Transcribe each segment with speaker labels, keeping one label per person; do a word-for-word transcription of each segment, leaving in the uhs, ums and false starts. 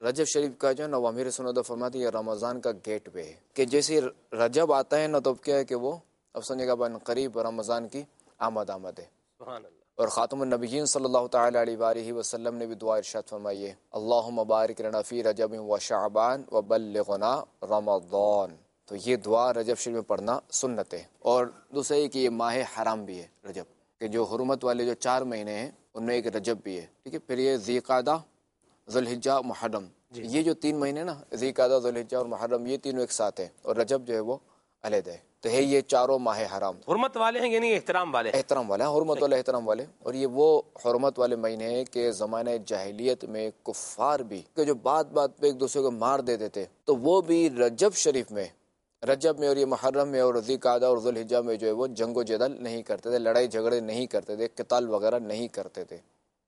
Speaker 1: رجب شریف کا جو ہے نا وہ امیر سنت فرماتی ہے رمضان کا گیٹ وے ہے، کہ جیسے رجب آتا ہے نا تو اب کیا ہے کہ وہ اب سمجھے گا بن قریب رمضان کی آمد آمد ہے.
Speaker 2: سبحان اللہ.
Speaker 1: اور خاتم النبیین صلی اللہ تعالی علیہ وآلہ وسلم نے بھی دعا ارشاد فرمائی ہے اللہم بارک لنا فی رجب و شعبان و بلغنا رمضان. تو یہ دعا رجب شریف میں پڑھنا سنت ہے. اور دوسرا یہ کہ یہ ماہ حرام بھی ہے رجب، کہ جو حرمت والے جو چار مہینے ہیں ان میں ایک رجب بھی ہے. ٹھیک ہے. پھر یہ ذی قعدہ، ذو الحجہ، محرم،
Speaker 2: جی.
Speaker 1: یہ جو تین مہینے نا ذی قعدہ، ذو الحجہ اور محرم، یہ تینوں ایک ساتھ ہیں، اور رجب جو ہے وہ علیحدہ ہے. تو ہے یہ چاروں ماہ حرام
Speaker 2: حرمت والے ہیں یعنی احترام والے ہیں.
Speaker 1: احترام والے ہیں، حرمت والے احترام والے. اور یہ وہ حرمت والے مہینے ہیں کہ زمانہ جاہلیت میں کفار بھی کہ جو بات بات پہ ایک دوسرے کو مار دیتے تھے تو وہ بھی رجب شریف میں، رجب میں اور یہ محرم میں اور ذی قعدہ اور ذوالحجہ میں جو ہے وہ جنگ و جدل نہیں کرتے تھے، لڑائی جھگڑے نہیں کرتے تھے، قتال وغیرہ نہیں کرتے تھے،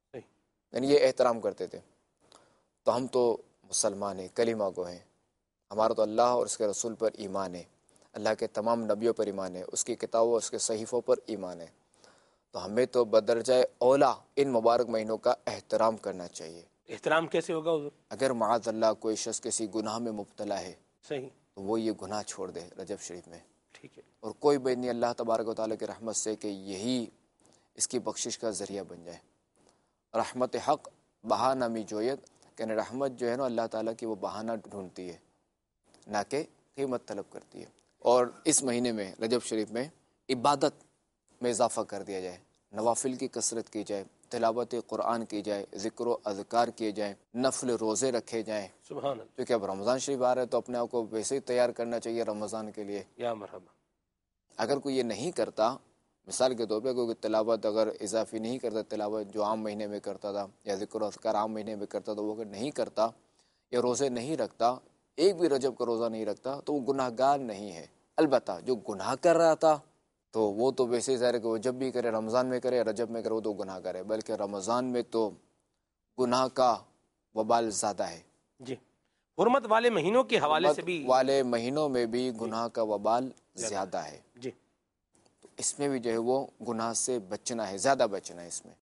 Speaker 1: یعنی یہ احترام کرتے تھے. تو ہم تو مسلمان ہیں، کلمہ گو ہیں، ہمارا تو اللہ اور اس کے رسول پر ایمان ہے، اللہ کے تمام نبیوں پر ایمان ہے، اس کی کتابوں اور اس کے صحیفوں پر ایمان ہے. تو ہمیں تو بدرجہ اولا ان مبارک مہینوں کا احترام کرنا چاہیے.
Speaker 2: احترام کیسے ہوگا حضور؟
Speaker 1: اگر معاذ اللہ کوئی شخص کسی گناہ میں مبتلا ہے
Speaker 2: صحیح
Speaker 1: تو وہ یہ گناہ چھوڑ دے رجب شریف میں.
Speaker 2: ٹھیک ہے. اور
Speaker 1: کوئی بید نہیں اللہ تبارک و تعالیٰ کی رحمت سے کہ یہی اس کی بخشش کا ذریعہ بن جائے. رحمت حق بہانہ می جویت، کہ رحمت جو ہے نا اللہ تعالیٰ کی وہ بہانہ ڈھونڈتی ہے نہ کہ قیمت طلب کرتی ہے. اور اس مہینے میں رجب شریف میں عبادت میں اضافہ کر دیا جائے، نوافل کی کثرت کی جائے، تلاوت قرآن کی جائے، ذکر و اذکار کیے جائیں، نفل روزے رکھے جائیں.
Speaker 2: سبحان اللہ.
Speaker 1: کیونکہ اب رمضان شریف آ رہا ہے تو اپنے آپ کو ویسے ہی تیار کرنا چاہیے رمضان کے لیے.
Speaker 2: یا مرحبا.
Speaker 1: اگر کوئی یہ نہیں کرتا، مثال کے طور پہ کوئی تلاوت اگر اضافی نہیں کرتا، تلاوت جو عام مہینے میں کرتا تھا یا ذکر و اذکار عام مہینے میں کرتا تھا، وہ اگر نہیں کرتا یا روزے نہیں رکھتا، ایک بھی رجب کا روزہ نہیں رکھتا، تو وہ گناہ گار نہیں ہے. البتہ جو گناہ کر رہا تھا تو وہ تو ویسے ہی ظاہر ہے کہ وہ جب بھی کرے، رمضان میں کرے یا رجب میں کرے، وہ تو گناہ گار ہے. بلکہ رمضان میں تو گناہ کا وبال زیادہ ہے.
Speaker 2: جی. حرمت والے مہینوں کے حوالے سے بھی
Speaker 1: والے مہینوں میں بھی گناہ کا وبال زیادہ ہے.
Speaker 2: جی.
Speaker 1: تو اس میں بھی جو ہے وہ گناہ سے بچنا ہے، زیادہ بچنا ہے اس میں.